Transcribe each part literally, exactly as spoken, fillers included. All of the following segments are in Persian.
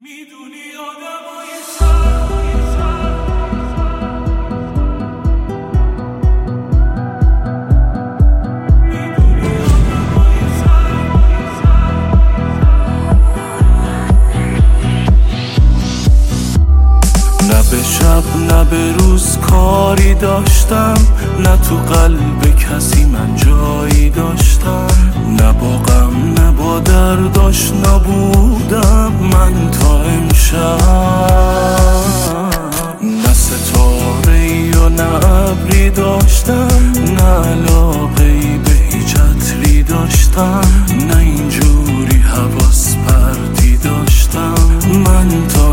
میدونی آدمای شهر نه به شب نه به روز کاری داشتم، نه تو قلب کسی من جایی داشتم، نه با غم نه با درد آشنا بودم من تا امشب. نه ستاره‌ای و نه ابری داشتم، نه علاقه‌ای به هیچ عطری داشتم، نه اینجوری حواس پرتی داشتم من تا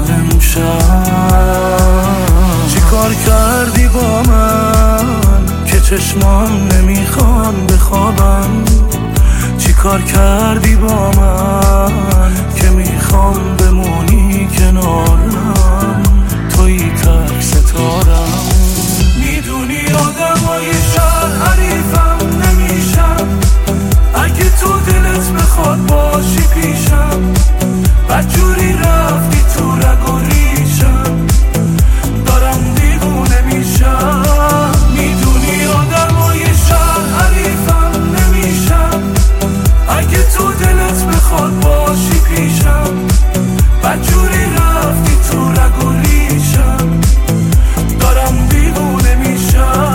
امشب. چی کار کردی با من که چشمام نمیخوان بخوابم؟ چی کار کردی با من که میخوام بمونی کنارم؟ توی تک ستارم. میدونی آدمای شهر حریفم نمیشم، اگه تو دلت بخواد باشی پیشم، بدجوری رفتی تو رگ و ریشم، دارم دیوونه میشم. میدونی آدمای شهر حریفم نمیشم، اگه تو دلت بخواد باشی پیشم، بدجوری رفتی تو رگ و ریشم، دارم دیوونه میشم.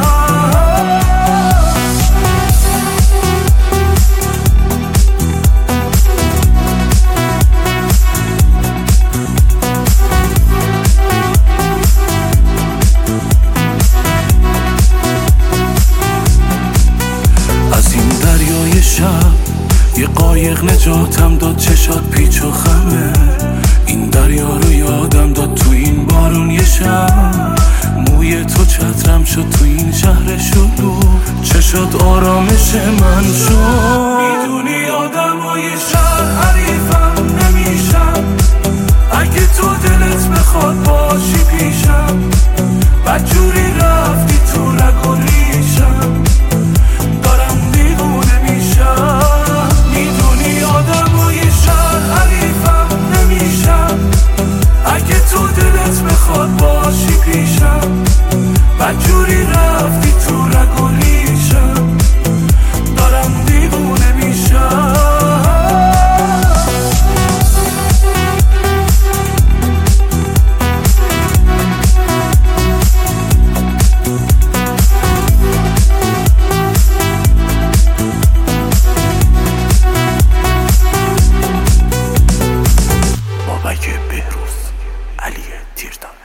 یه قایق نجاتم داد، چشات پیچ و خمه، این دریا رو یادم داد تو این بارون یه شب. موی تو چترم شد تو این شهر شلوغ، چشات آرامش من شد. میدونی آدمای شهر حریفم نمیشم، اگه تو دلت بخواد باشی پیشم، بدجوری رفتی تو رگ و ریشم، دارم دیوونه میشم. میدونی آدمای شهر حریفم نمیشم، اگه تو دلت بخواد باشی پیشم، بدجوری رفتی تو رگ و ریشم، دارم دیوونه میشم. بابک بهروز، علی تیردان.